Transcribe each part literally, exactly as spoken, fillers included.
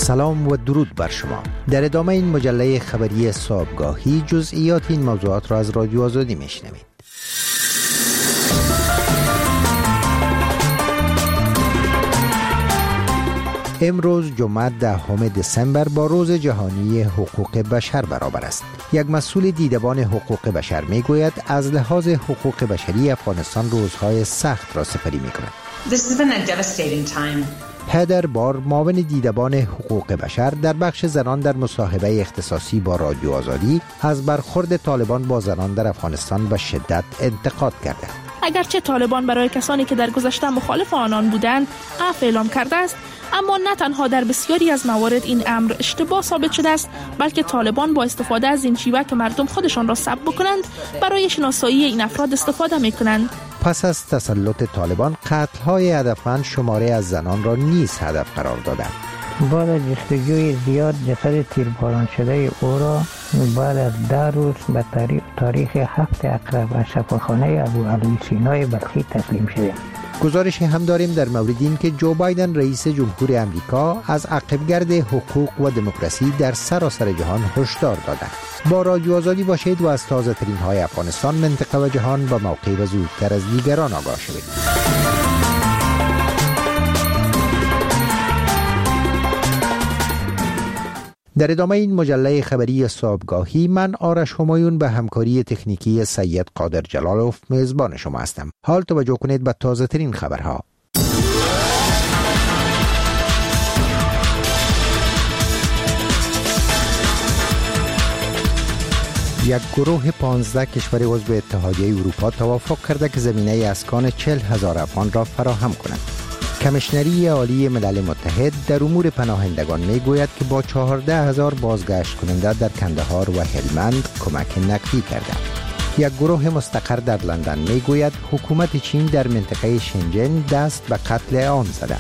سلام و درود بر شما. در ادامه این مجله خبری صبحگاهی جزئیات این موضوعات را از رادیو آزادی میشنوید. امروز جمعه دهم دسامبر با روز جهانی حقوق بشر برابر است. یک مسئول دیدبان حقوق بشر میگوید از لحاظ حقوق بشری افغانستان روزهای سخت را سپری میکند. This has been a devastating time. هدر بار، معاون دیدبان حقوق بشر در بخش زنان در مصاحبه اختصاصی با رادیو آزادی از برخورد طالبان با زنان در افغانستان به شدت انتقاد کرده. اگرچه طالبان برای کسانی که در گذشته مخالف آنان بودند عفو اعلام کرده است، اما نه تنها در بسیاری از موارد این امر اشتباه ثابت شده است، بلکه طالبان با استفاده از این شیوه که مردم خودشان را سلب بکنند برای شناسایی این افراد استفاده میکنند. پس از تسلط طالبان قتل‌های هدفمند شماره از زنان را نیز هدف قرار دادند. بعد از جستجوی زیاد جسد تیرباران شده او را بعد از ده روز به تاریخ, تاریخ هفت اقرب از شفاخانه ابوعلی سینای بلخی تسلیم شده. گزارشی هم داریم در مورد این که جو بایدن رئیس جمهور امریکا از عقبگرد حقوق و دموکراسی در سراسر جهان هشدار داده. با رادیو آزادی باشید و از تازه ترین های افغانستان، منطقه و جهان با موقع و زودتر از دیگران آگاه شوید. در ادامه این مجله خبری صبحگاهی من آرش همایون به همکاری تکنیکی سید قادر جلالوف میزبان شما هستم. حال توجه کنید به تازه ترین خبرها. یک گروه پانزده کشور عضو اتحادیه اروپا توافق کرده که زمینه اسکان چهل هزار افغان را فراهم کند. کمیشنری عالی ملل متحد در امور پناهندگان می گوید که با چهارده هزار بازگشت کننده در کندهار و هلمند کمک نقدی کرده. یک گروه مستقر در لندن می گوید حکومت چین در منطقه شنجن دست به قتل آن زده.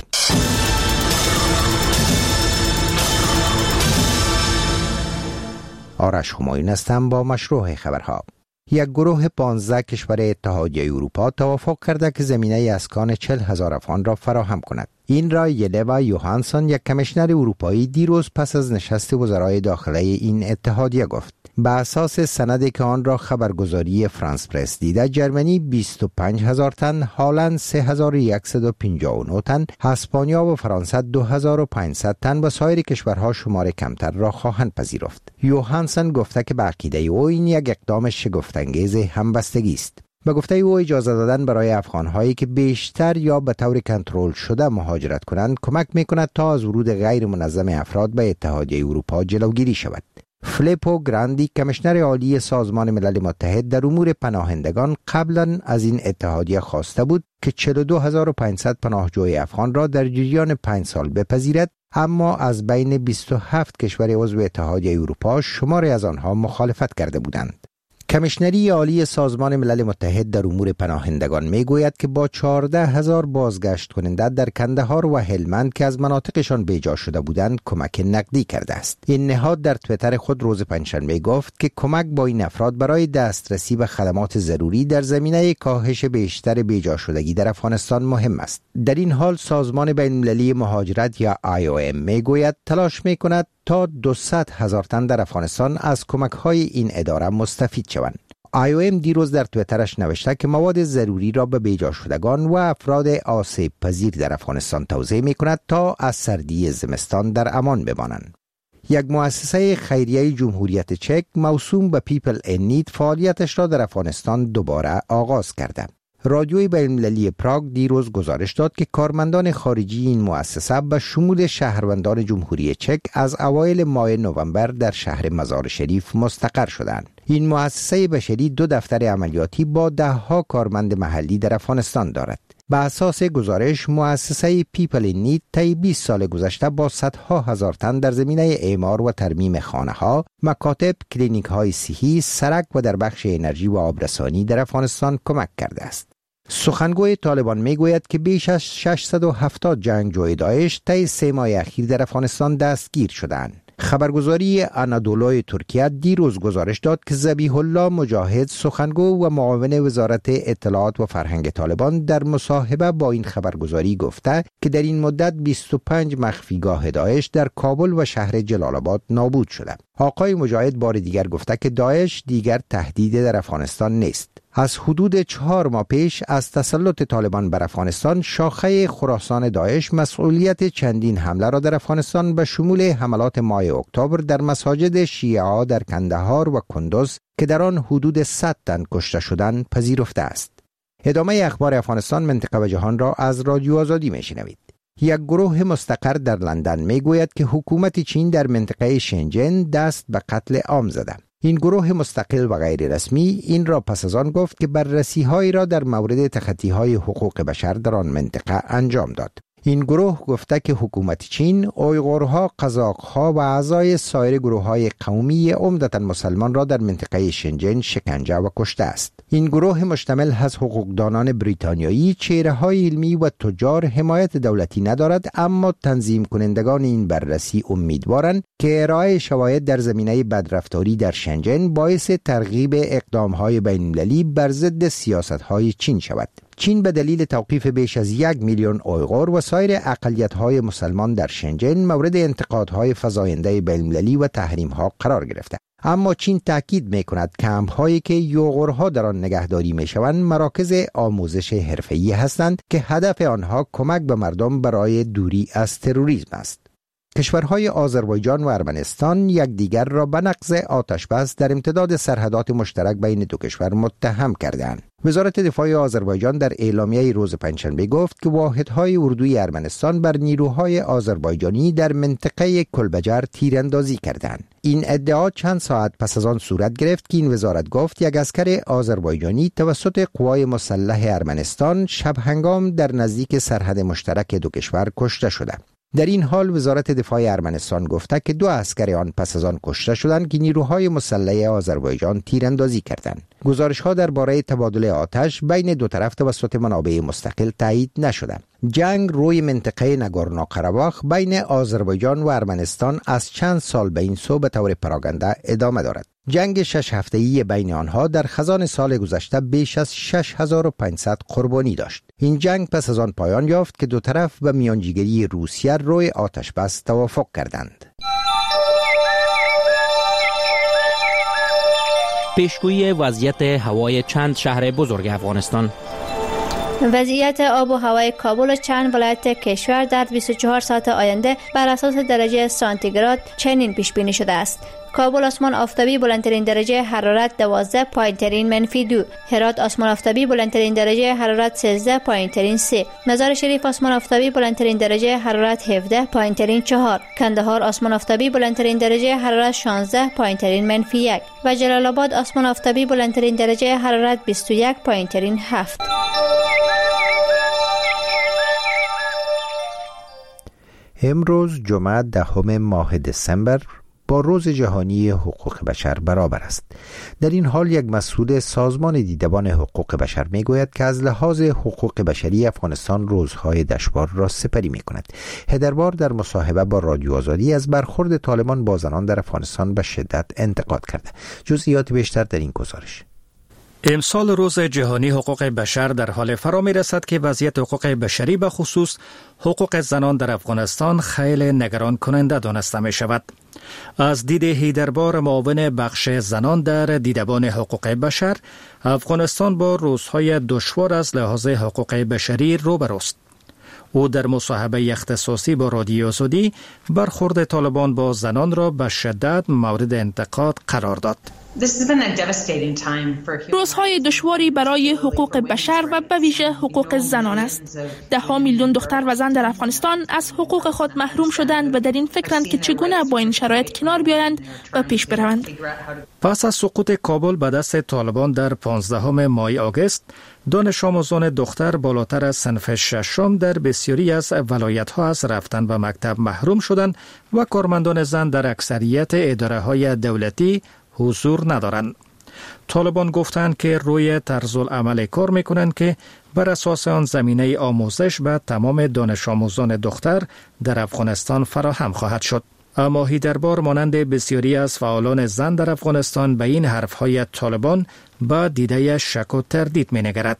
آرش همایون هستم با مشروع خبرها. یک گروه پانزده کشور اتحادیه اروپا توافق کرده که زمینه اسکان چهل هزار افغان را فراهم کند. این را یلوا یوهانسون، یک کمیشنر اروپایی، دیروز پس از نشست وزرای داخله این اتحادیه گفت. به اساس سندی که آن را خبرگزاری فرانس پرس دیده، جرمنی بیست و پنج هزار تن، هلند سه هزار و صد و پنجاه و نه تن، اسپانیا و فرانسه دو هزار و پانصد تن و سایر کشورها شمار کمتر را خواهند پذیرفت. یوهانسون گفته که به عقیده او این یک اقدام شگفت‌انگیز همبستگی است. به گفته او اجازه دادن برای افغان‌هایی که بیشتر یا به طور کنترل شده مهاجرت کنند کمک می‌کند تا از ورود غیر منظم افراد به اتحادیه اروپا جلوگیری شود. فلیپو گراندی، کمیشنر عالی سازمان ملل متحد در امور پناهندگان، قبلا از این اتحادیه خواسته بود که چهل و دو هزار و پانصد پناهجوی افغان را در جریان پنج سال بپذیرد، اما از بین بیست و هفت کشور عضو اتحادیه اروپا شماری از آنها مخالفت کرده بودند. کمیشنری عالی سازمان ملل متحد در امور پناهندگان می گوید که با چهارده هزار بازگشت کننده در کندهار و هلمند که از مناطقشان بیجا شده بودند کمک نقدی کرده است. این نهاد در توییتر خود روز پنجشنبه گفت که کمک با این افراد برای دسترسی به خدمات ضروری در زمینه کاهش بیشتر بیجا شدگی در افغانستان مهم است. در این حال سازمان بین المللی مهاجرت یا آی او ام می گوید تلاش می کند تا دویست هزار تن در افغانستان از کمک‌های این اداره مستفید شوند. آی او ام دیروز در توییترش نوشته که مواد ضروری را به بیجا شدگان و افراد آسیب پذیر در افغانستان توزیع می‌کند تا از سردی زمستان در امان بمانند. یک مؤسسه خیریه جمهوریت چک موسوم به پیپل ان نید فعالیتش را در افغانستان دوباره آغاز کرده. رادیوی بین‌المللی پراگ دیروز گزارش داد که کارمندان خارجی این مؤسسه به شمول شهروندان جمهوری چک از اوایل ماه نوامبر در شهر مزار شریف مستقر شدند. این مؤسسه بشری دو دفتر عملیاتی با ده ها کارمند محلی در افغانستان دارد. به اساس گزارش مؤسسه پیپل ان نید طی بیست سال گذشته با صدها هزار تن در زمینه اعمار و ترمیم خانه‌ها، مکاتب، کلینیک‌های صحی، سرک و در بخش انرژی و آبرسانی در افغانستان کمک کرده است. سخنگوی طالبان میگوید که بیش از ششصد و هفتاد جنگجوی داعش طی سه ماه اخیر در افغانستان دستگیر شدند. خبرگزاری آنادولوی ترکیه دیروز گزارش داد که ذبیح الله مجاهد، سخنگو و معاون وزارت اطلاعات و فرهنگ طالبان، در مصاحبه با این خبرگزاری گفته که در این مدت بیست و پنج مخفیگاه داعش در کابل و شهر جلال آباد نابود شده. آقای مجاهد بار دیگر گفته که داعش دیگر تهدید در افغانستان نیست. از حدود چهار ماه پیش از تسلط طالبان بر افغانستان، شاخه خراسان داعش مسئولیت چندین حمله را در افغانستان به شمول حملات ماه اکتبر در مساجد شیعه در کندهار و کندوز که در آن حدود صد تن کشته شدند پذیرفته است. ادامه اخبار افغانستان، منطقه و جهان را از رادیو آزادی میشنوید. یک گروه مستقر در لندن میگوید که حکومت چین در منطقه شنجن دست به قتل عام زده. این گروه مستقل و غیر رسمی این را پس از آن گفت که بررسی‌هایی را در مورد تخطی‌های حقوق بشر در آن منطقه انجام داد. این گروه گفته که حکومت چین اویغورها، قزاق‌ها و اعضای سایر گروه‌های قومی عمدتاً مسلمان را در منطقه شنجن شکنجه و کشته است. این گروه مشتمل از حقوقدانان بریتانیایی، چهره‌های علمی و تجار حمایت دولتی ندارد، اما تنظیم کنندگان این بررسی امیدوارند که ارائه شواهد در زمینه بدرفتاری در شنجن باعث ترغیب اقدام‌های بین‌المللی بر ضد سیاست‌های چین شود. چین به دلیل توقیف بیش از یک میلیون اویغور و سایر اقلیت‌های مسلمان در شنجن مورد انتقادهای فزاینده بین‌المللی و تحریم‌ها قرار گرفته. اما چین تاکید می‌کند کمپ‌هایی که اویغورها در آن نگهداری می‌شوند مراکز آموزش حرفه‌ای هستند که هدف آنها کمک به مردم برای دوری از تروریسم است. کشورهای آذربایجان و ارمنستان یکدیگر را به نقض آتشبس در امتداد سرحدات مشترک بین دو کشور متهم کردند. وزارت دفاع آذربایجان در اعلامیه روز پنجشنبه گفت که واحدهای اردوی ارمنستان بر نیروهای آذربایجانی در منطقه کلبجر تیراندازی کردند. این ادعا چند ساعت پس از آن صورت گرفت که این وزارت گفت یک عسکر آذربایجانی توسط قوای مسلح ارمنستان شب هنگام در نزدیک سرحد مشترک دو کشور کشته شده. در این حال وزارت دفاع ارمنستان گفته که دو عسکر آن پس از آن کشته شدند که نیروهای مسلح آذربایجان تیراندازی کردند. گزارش‌ها درباره تبادل آتش بین دو طرف توسط منابع مستقل تایید نشده. جنگ روی منطقه ناگورنو قره‌باخ بین آذربایجان و ارمنستان از چند سال به این سو به طور پراگنده ادامه دارد. جنگ شش هفته‌ای بین آنها در خزان سال گذشته بیش از شش هزار و پانصد قربانی داشت. این جنگ پس از آن پایان یافت که دو طرف به میانجیگری روسیه روی آتش بس توافق کردند. پیشگویی وضعیت هوای چند شهر بزرگ افغانستان. وضعیت آب و هوای کابل و چند ولایت کشور در بیست و چهار ساعت آینده بر اساس درجه سانتیگراد چنین پیش بینی شده است: کابل آسمان آفتابی بلندترین درجه حرارت دوازده، پایین‌ترین منفی دو. هرات آسمان آفتابی بلندترین درجه حرارت سیزده، پایین‌ترین سه. مزار شریف آسمان آفتابی بلندترین درجه حرارت هفده، پایین‌ترین چهار. کندهار آسمان آفتابی بلندترین درجه حرارت شانزده، پایین‌ترین منفی یک. و جلال آباد آسمان آفتابی بلندترین درجه حرارت بیست و یک، پایین‌ترین هفت. امروز جمعه دهم ماه دسامبر با روز جهانی حقوق بشر برابر است. در این حال یک مسئول سازمان دیدبان حقوق بشر میگوید که از لحاظ حقوق بشری افغانستان روزهای دشوار را سپری میکند. هدربار در مصاحبه با رادیو آزادی از برخورد طالبان با زنان در افغانستان به شدت انتقاد کرده. جزئیات بیشتر در این گزارش. امسال روز جهانی حقوق بشر در حال فرا می رسد که وضعیت حقوق بشری به خصوص حقوق زنان در افغانستان خیلی نگران کننده دانسته می شود. از دید هیدربار معاون بخش زنان در دیدبان حقوق بشر، افغانستان با روزهای دشوار از لحاظ حقوق بشری روبروست. او در مصاحبه اختصاصی با رادیو آزادی برخورد طالبان با زنان را به شدت مورد انتقاد قرار داد. روزهای دشواری برای حقوق بشر و به ویژه حقوق زنان است. ده ها میلیون دختر و زن در افغانستان از حقوق خود محروم شدند و در این فکرند که چگونه با این شرایط کنار بیایند و پیش بروند. پس از سقوط کابل به دست طالبان در پانزدهم ماه آگوست، دانش آموزان دختر بالاتر از صنف ششم در بسیاری از ولایت‌ها از رفتن به مکتب محروم شدند و کارمندان زن در اکثریت اداره‌های دولتی حضور ندارند. طالبان گفتند که روی طرزالعمل کار میکنند که بر اساس آن زمینه آموزش به تمام دانش آموزان دختر در افغانستان فراهم خواهد شد. اما هیدربار مانند بسیاری از فعالان زن در افغانستان به این حرفهای طالبان با دیده شک و تردید می‌نگرد.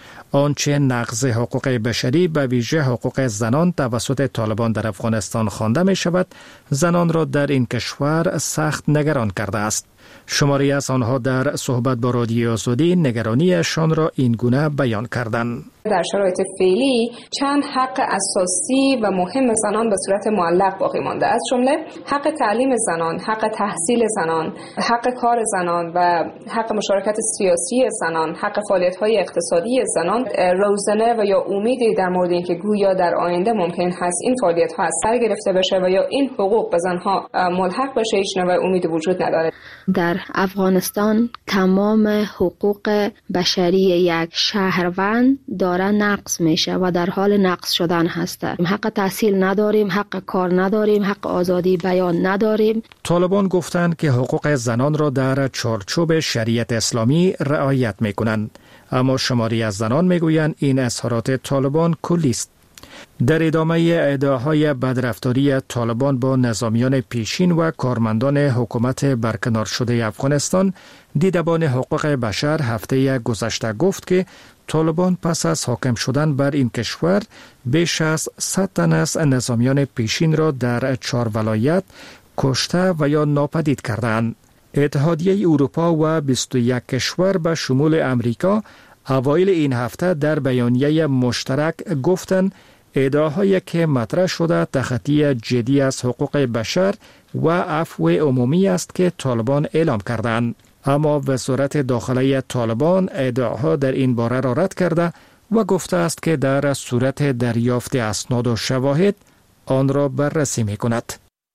آنچه نقض حقوق بشری به ویژه حقوق زنان توسط طالبان در افغانستان خوانده می شود، زنان را در این کشور سخت نگران کرده است. شماری از آنها در صحبت با رادیو آزادی نگرانیشان را این گونه بیان کردند. در شرایط فعلی چند حق اساسی و مهم زنان به صورت معلق باقی مانده است، جمله حق تعلیم زنان، حق تحصیل زنان، حق کار زنان و حق مشارکت سیاسی زنان، حق فعالیت‌های اقتصادی زنان. روزنه و یا امیدی در مورد اینکه گویا در آینده ممکن هست این فعالیت‌ها از سر گرفته بشه و یا این حقوق به زنها ملحق بشه، هیچ نوع امیدی وجود نداره. در افغانستان تمام حقوق بشری یک شهروند داره نقض میشه و در حال نقض شدن هسته. حق تحصیل نداریم، حق کار نداریم، حق آزادی بیان نداریم. طالبان گفتند که حقوق زنان را در چارچوب شریعت اسلامی رعایت میکنند، اما شماری از زنان میگویند این اظهارات طالبان کلی است. در ادامه ادعاهای بدرفتاری طالبان با نظامیان پیشین و کارمندان حکومت برکنار شده افغانستان، دیدبان حقوق بشر هفته گذشته گفت که طالبان پس از حاکم شدن بر این کشور بیش از صد تن از نظامیان پیشین را در چهار ولایت کشته و یا ناپدید کردند. اتحادیه اروپا و بیست و یک کشور به شمول امریکا اوایل این هفته در بیانیه مشترک گفتند ادعاهایی که مطرح شده تخطی جدی از حقوق بشر و عفو عمومی است که طالبان اعلام کردند. اما وزارت داخلی طالبان ادعاها در این باره را رد کرده و گفته است که در صورت دریافت اسناد و شواهد آن را بررسی می کند.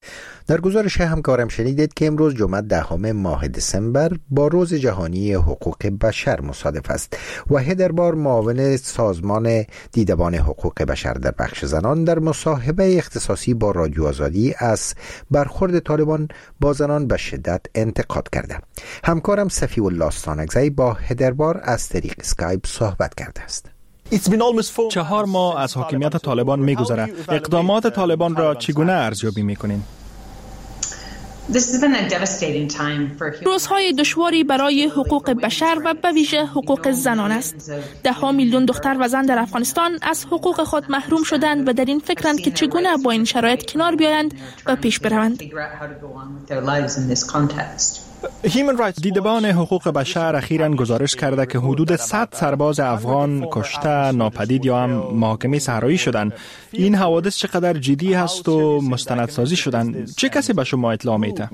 در گزارش همکارم شنیدید که امروز جمعه دهم ماه دسامبر با روز جهانی حقوق بشر مصادف است و هیدربار معاون سازمان دیدبان حقوق بشر در بخش زنان در مصاحبه اختصاصی با رادیو آزادی از برخورد طالبان با زنان به شدت انتقاد کرده. همکارم صفی الله استانکزی با هیدربار از طریق اسکایپ صحبت کرده است. چهار ماه از حاکمیت طالبان می‌گذرد. اقدامات طالبان را چگونه ارزیابی می‌کنین؟ روزهای دشواری برای حقوق بشر و به ویژه حقوق زنان است. ده ها میلیون دختر و زن در افغانستان از حقوق خود محروم شدند و در این فکرند که چگونه با این شرایط کنار بیایند و پیش بروند. دیدبان حقوق بشر اخیراً گزارش کرده که حدود صد سرباز افغان کشته، ناپدید یا هم محاکمه صحرایی شدند. این حوادث چقدر جدی هست و مستندسازی شدن؟ چه کسی به شما اطلاع میده؟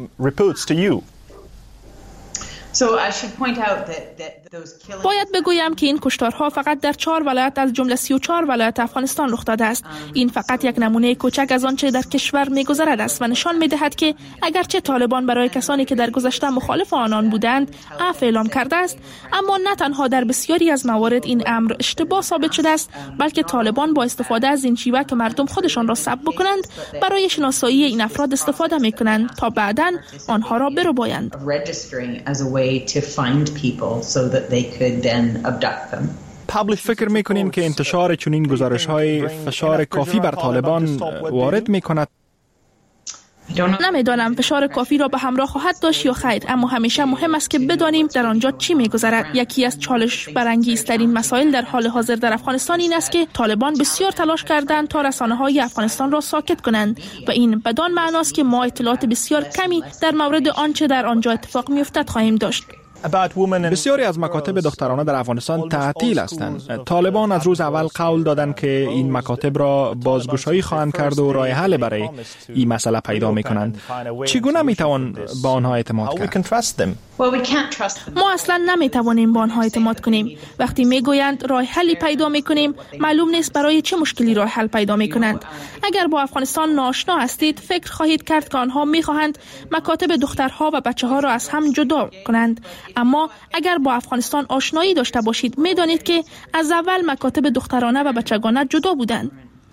باید بگویم که این کشتارها فقط در چهار ولایت از جمله سی و چهار ولایت افغانستان رخ داده است. این فقط یک نمونه کوچک از آنچه در کشور می‌گذرد است و نشان می‌دهد که اگرچه طالبان برای کسانی که در گذشته مخالف آنان بودند عفو اعلام کرده است، اما نه تنها در بسیاری از موارد این امر اشتباه ثابت شده است، بلکه طالبان با استفاده از این شیوه که مردم خودشان را سلب بکنند برای شناسایی این افراد استفاده می‌کنند تا بعداً آنها را بربایند. to find people so that they could then abduct them. فکر میکنین که انتشار چنین گزارش‌های فشار کافی بر طالبان وارد میکند؟ نمیدانم فشار کافی را به همراه خواهد داشت یا خیر، اما همیشه مهم است که بدانیم در آنجا چی میگذرد. یکی از چالش برانگیزترین مسائل در حال حاضر در افغانستان این است که طالبان بسیار تلاش کردند تا رسانه‌های افغانستان را ساکت کنند و این بدان معناست که ما اطلاعات بسیار کمی در مورد آنچه در آنجا اتفاق میافتد خواهیم داشت. بسیاری از مکاتب دخترانه در افغانستان تعطیل هستند. طالبان از روز اول قول دادند که این مکاتب را بازگشایی خواهند کرد و راه حل برای این مسئله پیدا می‌کنند. چگونه می‌توان با آنها اعتماد کرد؟ ما اصلا نمی‌توانیم با آنها اعتماد کنیم. وقتی می‌گویند راه حلی پیدا می‌کنیم، معلوم نیست برای چه مشکلی راه حل پیدا می‌کنند. اگر با افغانستان ناآشنا هستید، فکر خواهید کرد که آنها می‌خواهند مکاتب دخترها و بچه‌ها را از هم جدا کنند. اما اگر با افغانستان آشنایی داشته باشید میدانید که از اول مکاتب دخترانه و بچگانه جدا بودند.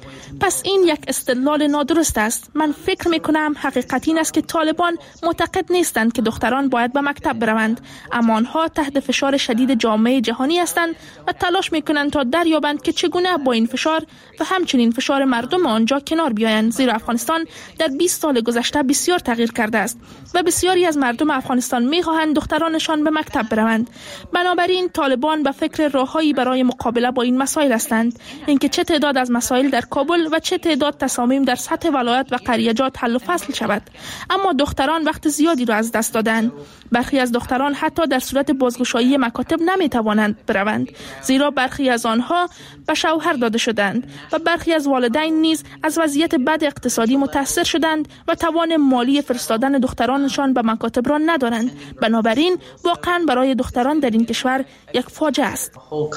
پس این یک استدلال نادرست است. من فکر می کنم حقیقت این است که طالبان معتقد نیستند که دختران باید به مکتب بروند، اما آنها تحت فشار شدید جامعه جهانی هستند و تلاش می کنند تا دریابند که چگونه با این فشار و همچنین فشار مردم آنجا کنار بیایند، زیرا افغانستان در بیست سال گذشته بسیار تغییر کرده است و بسیاری از مردم افغانستان می خواهند دخترانشان به مکتب بروند. بنابراین طالبان به فکر راههایی برای مقابله با این مسائل هستند. اینکه چه تعداد از مسائل در کابل و چه تعداد تصامیم در سطح ولایت و قریه‌جات حل و فصل شود. اما دختران وقت زیادی را از دست دادند. برخی از دختران حتی در صورت بازگشایی مکاتب نمی توانند بروند، زیرا برخی از آنها به شوهر داده شدند و برخی از والدین نیز از وضعیت بد اقتصادی متاثر شدند و توان مالی فرستادن دخترانشان به مکاتب را ندارند. بنابراین واقعا برای دختران در این کشور یک فاجعه است.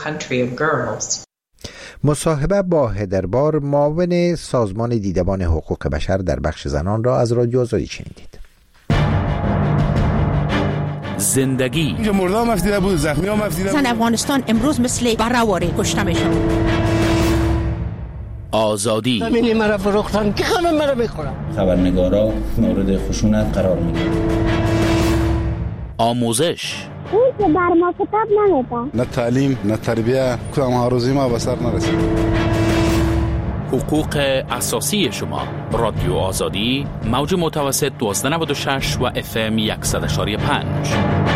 مصاحبه با هدربار، معاون سازمان دیدبان حقوق بشر در بخش زنان را از رادیو آزادی شنیدید. زندگی اینجا مردم مفتیده بود، زخمی ها مفتیده بود. زن افغانستان امروز مثل برآواره کشته میشن. آزادی همینی مرا فروختن که خانم مرا میخورم. خبرنگارا مورد خشونت قرار میگیرن. آموزش اون که بر ما کتاب نمیده. نه تعلیم نه تربیه، کدام هاروزی ما به سر نرسید. حقوق اساسی شما. رادیو آزادی، موج متوسط دوازده نود و شش و اف ام صد و پنج.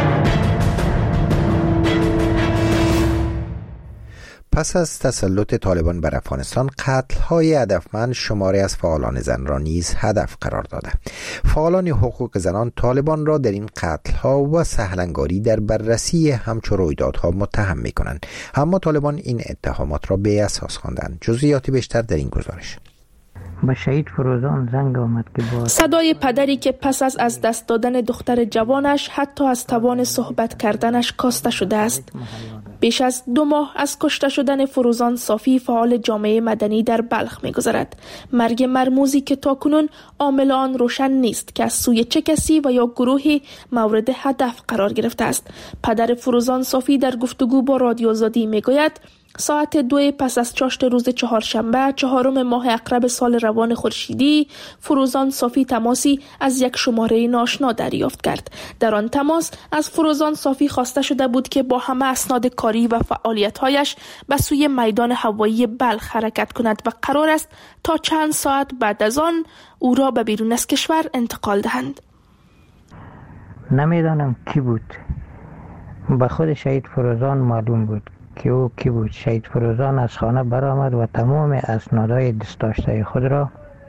پس از تسلط طالبان بر افغانستان، قتل‌های هدفمند شماری از فعالان زن را نیز هدف قرار داده. فعالان حقوق زنان طالبان را در این قتل‌ها و سهلنگاری در بررسی همچو رویدادها متهم می‌کنند، اما طالبان این اتهامات را بی اساس خواندند. جزئیات بیشتر در این گزارش. با شهید فروزان زنگ آمد که با صدای پدری که پس از از دست دادن دختر جوانش حتی از توان صحبت کردنش کاسته شده است. بیش از دو ماه از کشته شدن فروزان صافی، فعال جامعه مدنی در بلخ می‌گذرد. مرگ مرموزی که تاکنون عامل آن روشن نیست که از سوی چه کسی و یا گروهی مورد هدف قرار گرفته است. پدر فروزان صافی در گفتگو با رادیو آزادی می‌گوید ساعت دو پس از چاشت روز چهارشنبه چهارم ماه عقرب سال روان خورشیدی، فروزان صافی تماسی از یک شماره ناشنا دریافت کرد. در آن تماس از فروزان صافی خواسته شده بود که با همه اسناد کاری و فعالیت‌هایش به سوی میدان هوایی بلخ حرکت کند و قرار است تا چند ساعت بعد از آن او را به بیرون از کشور انتقال دهند. نمیدانم کی بود. به خود شهید فروزان معلوم بود که او کی بود. شهید فروزان از خانه برآمد و تمام اسنادهای دست داشته خود را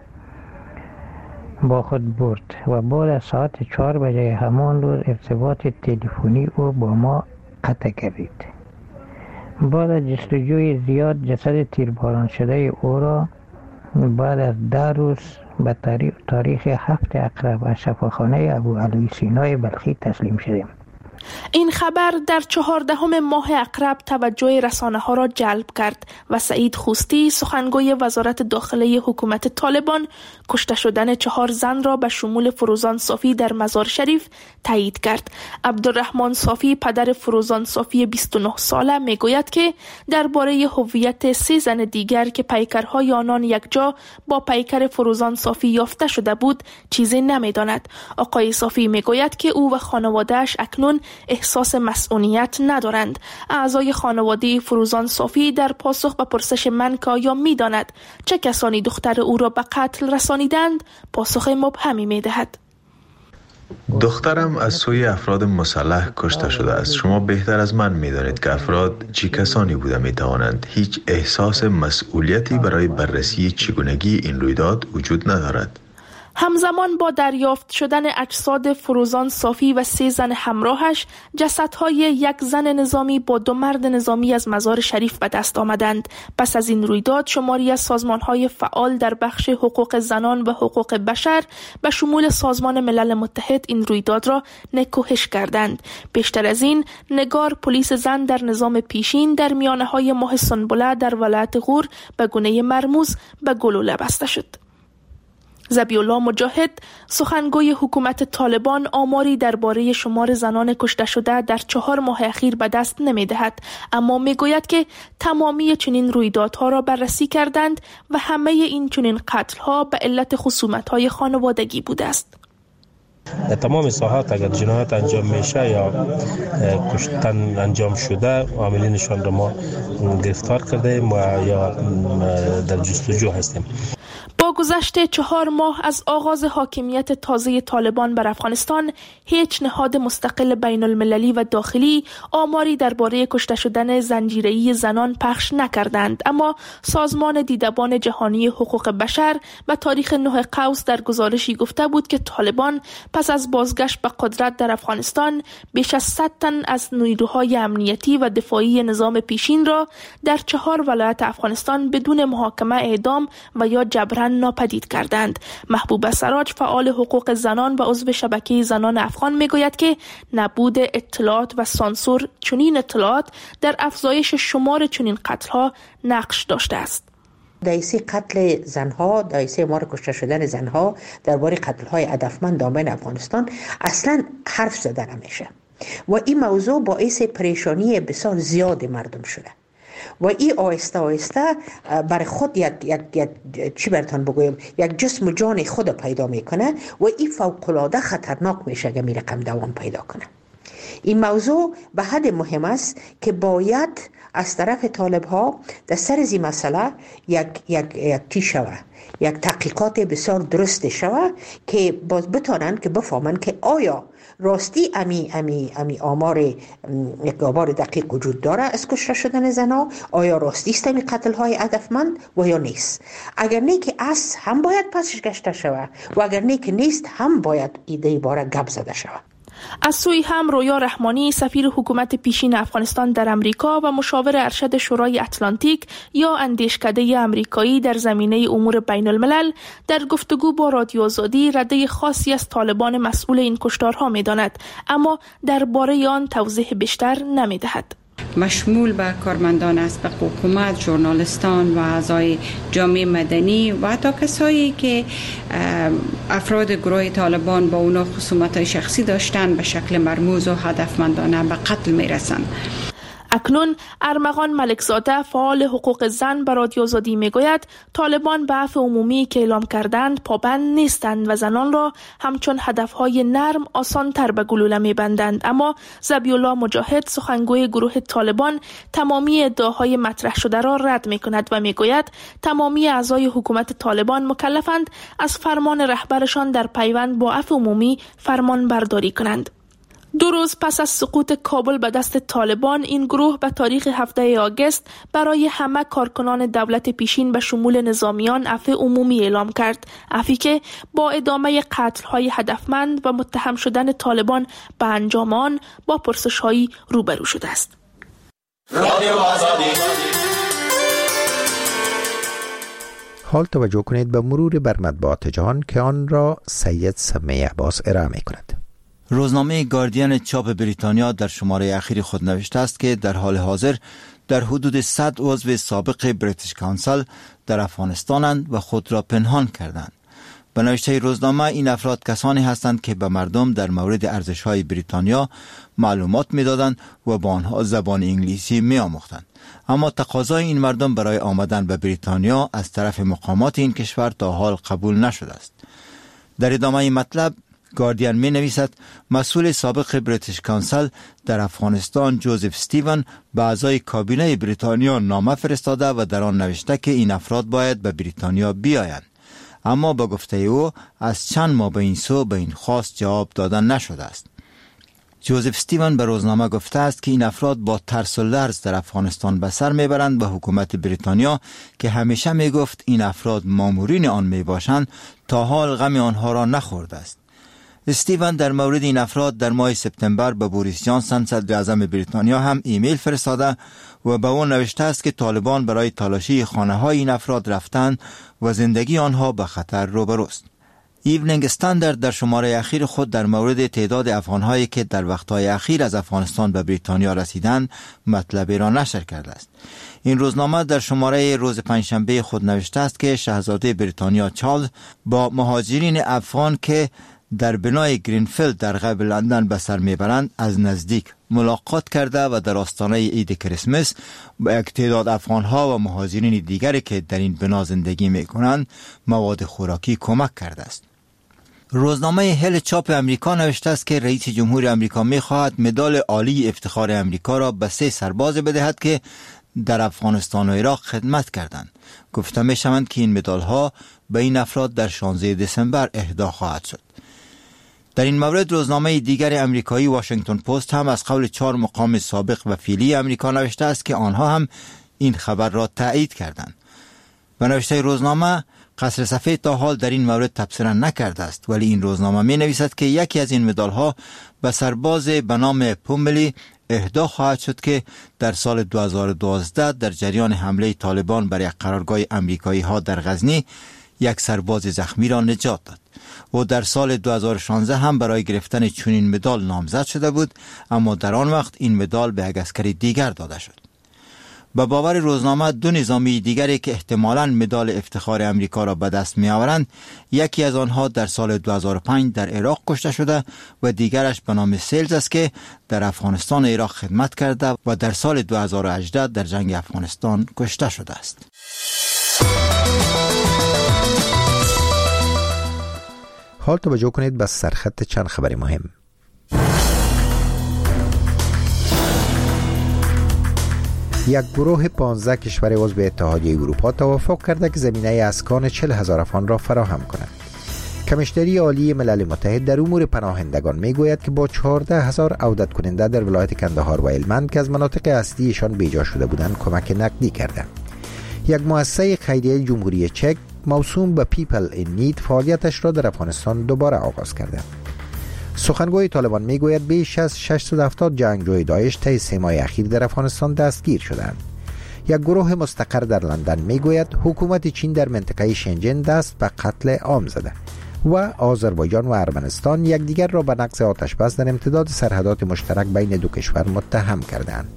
با خود برد و بعد از ساعت چهار بجه همان روز ارتباط تلفنی او با ما قطع کردید. بعد از جستجوی زیاد جسد تیرباران شده او را بعد از ده روز به تاریخ هفت عقرب از شفاخانه ابو علوی سینای بلخی تسلیم شدیم. این خبر در چهاردهم ماه عقرب توجه رسانه ها را جلب کرد و سعید خوستی، سخنگوی وزارت داخله حکومت طالبان، کشته شدن چهار زن را به شمول فروزان صافی در مزار شریف تایید کرد. عبدالرحمن صافی، پدر فروزان صافی بیست و نه ساله، میگوید که درباره هویت سه زن دیگر که پیکرهای آنان یکجا با پیکر فروزان صافی یافته شده بود چیزی نمیداند. آقای صافی میگوید که او و خانواده‌اش اکنون احساس مسئولیت ندارند. اعضای خانواده فروزان صافی در پاسخ به پرسش من که آیا می‌داند چه کسانی دختر او را به قتل رسانیدند، پاسخ مبهمی می‌دهد. دخترم از سوی افراد مسلح کشته شده است. شما بهتر از من می‌دانید که افراد چی کسانی بوده می‌توانند. هیچ احساس مسئولیتی برای بررسی چگونگی این رویداد وجود ندارد. همزمان با دریافت شدن اجساد فروزان صافی و سه زن همراهش، جسدهای یک زن نظامی با دو مرد نظامی از مزار شریف به دست آمدند. پس از این رویداد شماری از سازمانهای فعال در بخش حقوق زنان و حقوق بشر به شمول سازمان ملل متحد این رویداد را نکوهش کردند. بیشتر از این، نگار پلیس زن در نظام پیشین در میانه‌های ماه سنبله در ولایت غور به گونه مرموز به گلوله بسته شد. ذبیح الله مجاهد سخنگوی حکومت طالبان آماری درباره شمار زنان کشته شده در چهار ماه اخیر به دست نمی دهد، اما می گوید که تمامی چنین رویدادها را بررسی کردند و همه این چنین قتل‌ها به علت خصومت‌های خانوادگی بوده است. در تمام ساحات اگر جنایت انجام میشه یا کشتن انجام شده، عاملینشان را ما گرفتار کردیم و یا در جستجو هستیم. با گذشت چهار ماه از آغاز حاکمیت تازه طالبان بر افغانستان، هیچ نهاد مستقل بین المللی و داخلی آماری درباره کشته شدن زنجیره‌ای زنان پخش نکردند، اما سازمان دیدبان جهانی حقوق بشر به تاریخ نه قوس در گزارشی گفته بود که طالبان پس از بازگشت به قدرت در افغانستان بیش از صد تن از نیروهای امنیتی و دفاعی نظام پیشین را در چهار ولایت افغانستان بدون محاکمه اعدام و یا جبران ناپدید کردند. محبوبه سراج، فعال حقوق زنان و عضو شبکه زنان افغان، میگوید که نبود اطلاعات و سانسور چنین اطلاعات در افزایش شمار چنین قتل‌ها نقش داشته است. دایسه قتل زنها، دایسه مار کشته شدن زنها، درباره قتل‌های هدفمند در بین افغانستان اصلا حرف زده نمیشه و این موضوع باعث پریشانی بسیار زیاد مردم شده و این آهسته آهسته برای خود یک, یک, یک چی براتون بگویم یک جسم و جان خود پیدا میکنه و این فوق‌العاده خطرناک میشه اگه می رقم دوام پیدا کنه. این موضوع به حد مهم است که باید از طرف طالب ها در سر زی مسئله یک یک یک کی شوه، یک تحقیقات بسیار درست شوه که باز بتانند که بفهمند که آیا راستی امی امی امی آمار یک آمار دقیق وجود داره از کشته شدن زنها، آیا راستی است امی قتل های هدفمند و یا نیست. اگر نه که از هم باید پسش گشته شوه و اگر نه که نیست هم باید ایده باره گپ زده شوه. از سوی هم رویا رحمانی، سفیر حکومت پیشین افغانستان در امریکا و مشاور ارشد شورای اتلانتیک یا اندیشکده امریکایی در زمینه امور بین الملل، در گفتگو با رادیو آزادی رده خاصی از طالبان مسئول این کشتارها می داند، اما درباره آن توضیح بیشتر نمی دهد. مشمول به کارمندان است، به حکومت، ژورنالیستان و اعضای جامعه مدنی و حتی کسایی که افراد گروه طالبان با اونا خصومت‌های شخصی داشتن به شکل مرموز و هدفمندانه به قتل میرسند. اکنون ارمغان ملکزاده، فعال حقوق زن، به رادیو آزادی میگوید طالبان به عفو عمومی که اعلام کردند پابند نیستند و زنان را همچون هدفهای نرم آسان تر به گلوله میبندند. اما ذبیح الله مجاهد، سخنگوی گروه طالبان، تمامی ادعاهای مطرح شده را رد میکند و میگوید تمامی اعضای حکومت طالبان مکلفند از فرمان رهبرشان در پیوند با عفو عمومی فرمان برداری کنند. دو روز پس از سقوط کابل به دست طالبان، این گروه به تاریخ هفدهم آگوست برای همه کارکنان دولت پیشین به شمول نظامیان عفو عمومی اعلام کرد، عفوی که با ادامه قتل‌های هدفمند و متهم شدن طالبان به انجام آن با پرسش‌هایی روبرو شده است. حال توجه کنید به مرور بر مطبوعات جهان که آن را سید سمی عباس ارائه می‌کند. روزنامه گاردین چاپ بریتانیا در شماره اخیر خود نوشته است که در حال حاضر در حدود صد عضو سابق بریتیش کانسل در افغانستانند و خود را پنهان کردند. به نوشته روزنامه این افراد کسانی هستند که به مردم در مورد ارزش‌های بریتانیا معلومات می‌دادند و با آنها زبان انگلیسی می‌آموختند، اما تقاضای این مردم برای آمدن به بریتانیا از طرف مقامات این کشور تا حال قبول نشده است. در ادامه این مطلب گاردین می نویسد مسئول سابق بریتیش کانسل در افغانستان جوزف استیون به اعضای کابینه بریتانیا نامه فرستاده و در آن نوشته که این افراد باید به بریتانیا بیایند، اما با گفته او از چند ماه به این سو به این خواست جواب دادن نشده است. جوزف استیون به روزنامه گفته است که این افراد با ترس و لرز در افغانستان به سر میبرند و حکومت بریتانیا که همیشه می گفت این افراد مامورین آن می باشند تا حال غم آنها را نخورده است. استیون در مورد این افراد در ماه سپتامبر به بوریس جانسون صدر اعظم بریتانیا هم ایمیل فرستاده و به او نوشته است که طالبان برای تالاشی خانه های این افراد رفتند و زندگی آنها به خطر روبروست. ایونینگ استاندارد در شماره اخیر خود در مورد تعداد افغان‌هایی که در وقت‌های اخیر از افغانستان به بریتانیا رسیدند مطلبی را نشر کرده است. این روزنامه در شماره روز پنجشنبه خود نوشته است که شاهزاده بریتانیا چارلز با مهاجرین افغان که در بنای گرینفیلد در غرب لندن به سر میبرند از نزدیک ملاقات کرده و در آستانه عید کریسمس با یک تعداد افغان‌ها و مهاجرین دیگری که در این بنا زندگی میکنند مواد خوراکی کمک کرده است. روزنامه هل چاپ امریکا نوشته است که رئیس جمهور امریکا می‌خواهد مدال عالی افتخار امریکا را به سه سرباز بدهد که در افغانستان و عراق خدمت کردند. گفته می‌شود که این مدال‌ها به این افراد در شانزده دسامبر اهدا خواهد شد. در این مورد روزنامه دیگر امریکایی واشنگتن پست هم از قول چهار مقام سابق و فعلی امریکا نوشته است که آنها هم این خبر را تایید کردند. به نوشته روزنامه قصر سفید تا حال در این مورد تبصره نکرده است، ولی این روزنامه می نویسد که یکی از این مدال ها به سرباز به نام پوملی اهدا خواهد شد که در سال دو هزار و دوازده در جریان حمله طالبان بر یک قرارگاه امریکایی ها در غزنی یک سرباز زخمی را نجات داد. او در سال دو هزار و شانزده هم برای گرفتن چنین مدال نامزد شده بود، اما در آن وقت این مدال به یک عسکر دیگر داده شد. به باور روزنامه دو نظامی دیگری که احتمالاً مدال افتخار امریکا را به دست می آورند، یکی از آنها در سال دو هزار و پنج در عراق کشته شده و دیگرش به نام سیلز است که در افغانستان و عراق خدمت کرده و در سال دو هزار و هجده در جنگ افغانستان کشته شده است. حال توجه کنید به سرخط چند خبر مهم. یک گروه پانزده کشور عضو اتحادیه اروپا توافق کرده که زمینه اسکان چهل هزار افغان را فراهم کند. کمیشنری عالی ملل متحد در امور پناهندگان میگوید که با چهارده هزار عودت کننده در ولایت کندهار و هلمند که از مناطق اصلیشان بیجا شده بودند کمک نقدی کرده. یک مؤسسه خیریه جمهوری چک موسوم به پیپل این نید فعالیتش را در افغانستان دوباره آغاز کرده. سخنگوی طالبان میگوید بیش از ششصد و هفتاد جنگجوی داعش طی سه ماه اخیر در افغانستان دستگیر شدند. یک گروه مستقر در لندن میگوید حکومت چین در منطقه شنجن دست به قتل عام زده و آذربایجان و ارمنستان یکدیگر را به نقض آتش بس در امتداد سرحدات مشترک بین دو کشور متهم کردند.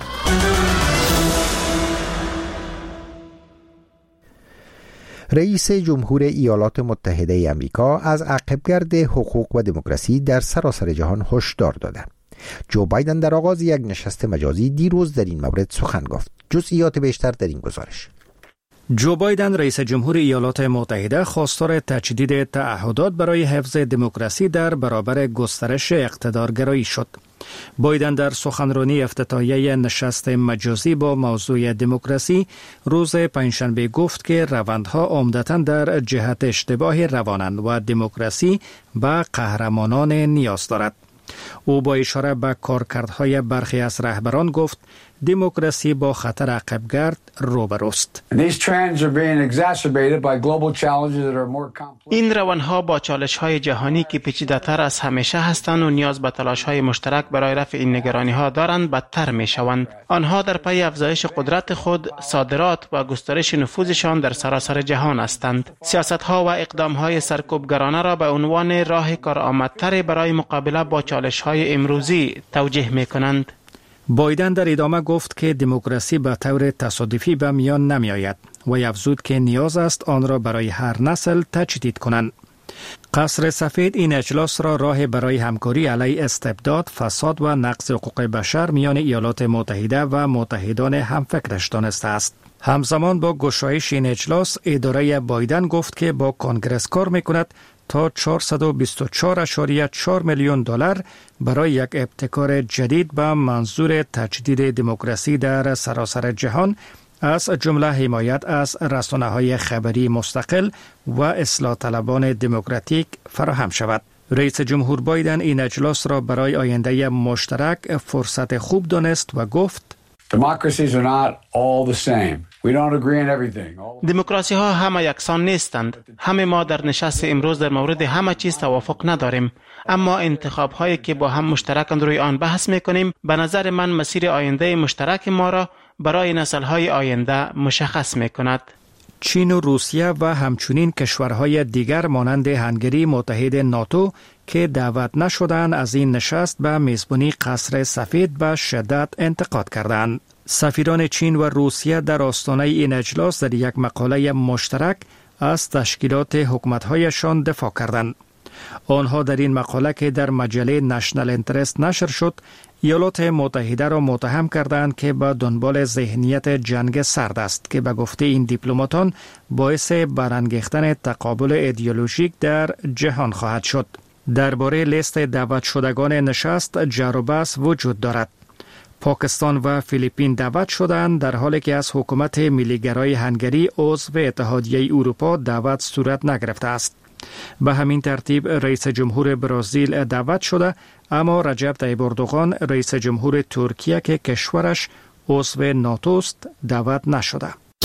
رئیس جمهور ایالات متحده امریکا از عقبگرد حقوق و دموکراسی در سراسر جهان هشدار داده. جو بایدن در آغاز یک نشست مجازی دیروز در این مورد سخن گفت. جزئیات بیشتر در این گزارش. جو بایدن رئیس جمهور ایالات متحده خواستار تجدید تعهدات برای حفظ دموکراسی در برابر گسترش اقتدارگرایی شد. بایدن در سخنرانی افتتاحیه نشست مجازی با موضوع دموکراسی روز پنجشنبه گفت که روندها عمدتاً در جهت اشتباه روانند و دموکراسی به قهرمانان نیاز دارد. او با اشاره به کارکردهای برخی از رهبران گفت دموکراسی با خطر عقبگرد روبروست. این روندها با چالش‌های جهانی که پیچیده‌تر از همیشه هستند و نیاز به تلاش‌های مشترک برای رفع این نگرانی‌ها دارند بدتر می‌شوند. آنها در پی افزایش قدرت خود، صادرات و گسترش نفوذشان در سراسر جهان هستند. سیاست‌ها و اقدام‌های سرکوبگرانه را به عنوان راه کارآمدتر برای مقابله با چالش‌های امروزی توجیه می‌کنند. بایدن در ادامه گفت که دموکراسی به طور تصادفی به میان نمی آید و افزود که نیاز است آن را برای هر نسل تجدید کنند. قصر سفید این اجلاس را راه برای همکاری علیه استبداد، فساد و نقض حقوق بشر میان ایالات متحده و متحدان همفکرش دانسته است. همزمان با گشایش این اجلاس، اداره بایدن گفت که با کنگرس کار میکند تا چهارصد و بیست و چهار ممیز چهار میلیون دلار برای یک ابتکار جدید به منظور تجدید دموکراسی در سراسر جهان از جمله حمایت از رسانه‌های خبری مستقل و اصلاح طلبان دموکراتیک فراهم شود. رئیس جمهور بایدن این اجلاس را برای آینده مشترک فرصت خوب دانست و گفت دموکراسی ها همه یکسان نیستند. همه ما در نشست امروز در مورد همه چیز توافق نداریم، اما انتخاب هایی که با هم مشترکاً روی آن بحث میکنیم به نظر من مسیر آینده مشترک ما را برای نسل های آینده مشخص میکند. چین و روسیه و همچنین کشورهای دیگر مانند هنگری متحد ناتو که دعوت نشدند از این نشست به میزبانی قصر سفید به شدت انتقاد کردند. سفیران چین و روسیه در آستانه این اجلاس در یک مقاله مشترک از تشکیلات حکومت‌هایشان دفاع کردند. آنها در این مقاله که در مجله نشنل انترست نشر شد، ایالات متحده را متهم کردند که به دنبال ذهنیت جنگ سرد است که به گفته این دیپلماتان باعث برانگیختن تقابل ایدئولوژیک در جهان خواهد شد. درباره لیست دعوت شدگان نشست جر و بحث وجود دارد. پاکستان و فیلیپین دعوت شدند در حالی که از حکومت ملیگرای هنگری عضو اتحادیه اروپا دعوت صورت نگرفته است. به همین ترتیب رئیس جمهور برزیل دعوت شده، اما رجب طیب اردوغان رئیس جمهور ترکیه که کشورش عضو ناتو است دعوت نشده.